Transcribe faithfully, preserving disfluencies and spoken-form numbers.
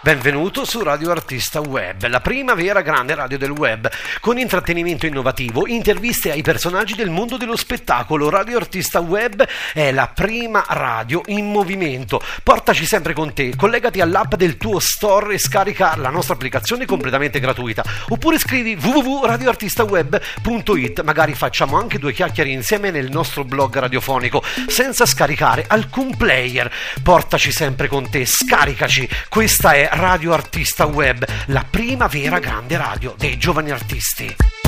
Benvenuto su Radio Artista Web, la prima vera grande radio del web, con intrattenimento innovativo, interviste ai personaggi del mondo dello spettacolo. Radio Artista Web è la prima radio in movimento. Portaci sempre con te, collegati all'app del tuo store e scarica la nostra applicazione completamente gratuita, oppure scrivi w w w punto radio artista web punto it. Magari facciamo anche due chiacchiere insieme nel nostro blog radiofonico, senza scaricare alcun player. Portaci sempre con te, scaricaci. Questa è Radio Artista Web, la prima vera grande radio dei giovani artisti.